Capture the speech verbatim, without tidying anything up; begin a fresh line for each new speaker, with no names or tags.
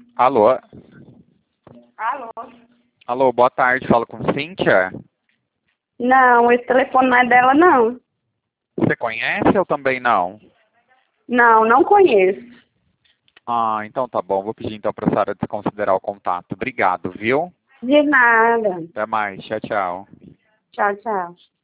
Alô?
Alô?
Alô, boa tarde, falo com Cíntia?
Não, esse telefone não é dela, não.
Você conhece ou também não?
Não, não conheço.
Ah, então tá bom, vou pedir então pra senhora desconsiderar o contato. Obrigado, viu?
De nada.
Até mais, tchau, tchau.
Tchau, tchau.